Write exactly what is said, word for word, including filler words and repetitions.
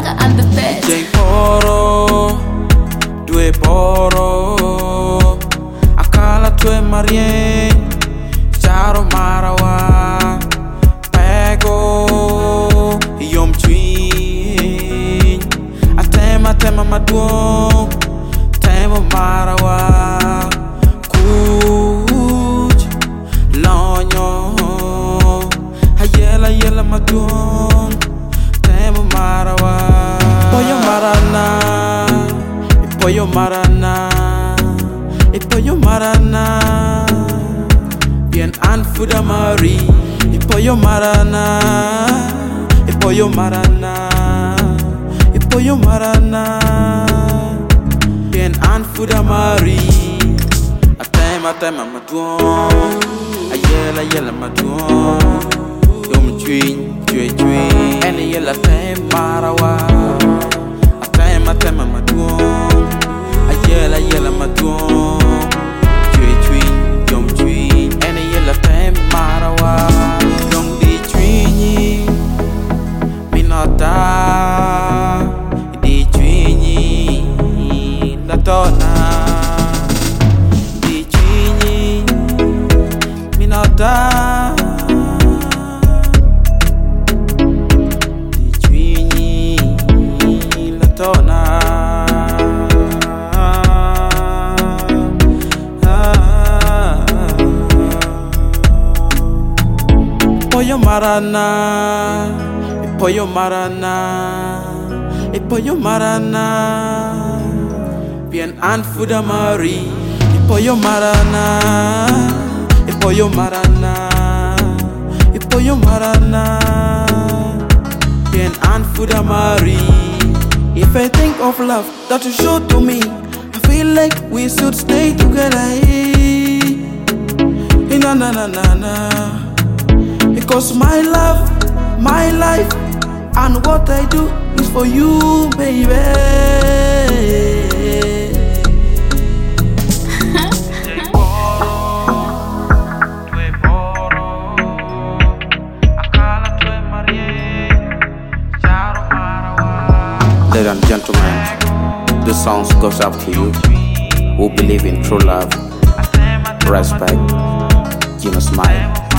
Baga and the best. Jeng poro, due poro, akala tue marien, charo marawa, pego, yom twin, atema tema maduong, tema marawa, kuj, lonyo, hayela yela maduong, tema marawa. Ipoyo marana, ipoyo marana, ipoyo marana, bien anfuda mari. Ipoyo marana, ipoyo marana, ipoyo marana, bien anfuda mari. Atema atema maduong, ayela yela maduong, yom twin twi twi, ene yela tem marawa. Atema atema maduong, ayela yela maduong, twi twi yom twi, ene yela tem marawa. Dong di twini, minota, di twini, la donna, di twini, minota. Ipoyo marana, ipoyo marana, ipoyo marana, bien anfuda mari. Ipoyo marana, ipoyo marana, ipoyo marana, bien anfuda mari. If I think of love that you showed to me, I feel like we should stay together. Na na na na na. Because my love, my life, and what I do is for you, baby. Ladies and gentlemen, this song goes up to you who believe in true love, respect, Gino Smile.